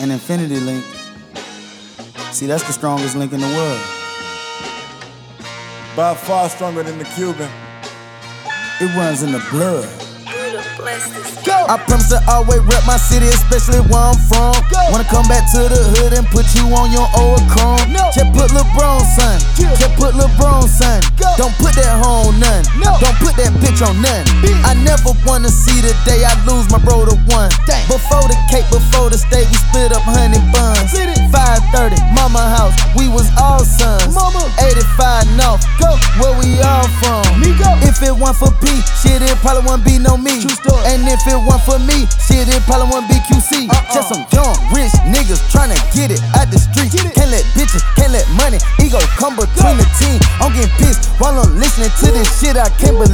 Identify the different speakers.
Speaker 1: An infinity link. See, that's the strongest link in the world.
Speaker 2: By far stronger than the Cuban.
Speaker 1: It runs in the blood.
Speaker 3: Go.
Speaker 1: I promise to always rep my city, especially where I'm from.
Speaker 3: Go.
Speaker 1: Wanna come back to the hood and put you on your old chrome.
Speaker 3: No.
Speaker 1: Just put LeBron, son.
Speaker 3: Yeah.
Speaker 1: Just put LeBron, son.
Speaker 3: Go.
Speaker 1: Don't put that hoe on none.
Speaker 3: No.
Speaker 1: Don't put that bitch on none.
Speaker 3: Bitch.
Speaker 1: I never wanna see the day I lose my bro to one.
Speaker 3: Dang.
Speaker 1: Before the cake, before the steak, we split up honey buns.
Speaker 3: Split it.
Speaker 1: 5:30, mama house, we was all sons.
Speaker 3: Mama.
Speaker 1: 85 North,
Speaker 3: Go.
Speaker 1: where we all from.
Speaker 3: Me go.
Speaker 1: If it weren't for P, shit, it probably wouldn't be no me.
Speaker 3: True story.
Speaker 1: And if it weren't for me, shit, it probably wouldn't be QC. Just some young, rich niggas tryna get it out the street.
Speaker 3: Get it.
Speaker 1: Can't let bitches, can't let money, ego come between the team. I'm getting pissed while I'm listening to this shit, I can't believe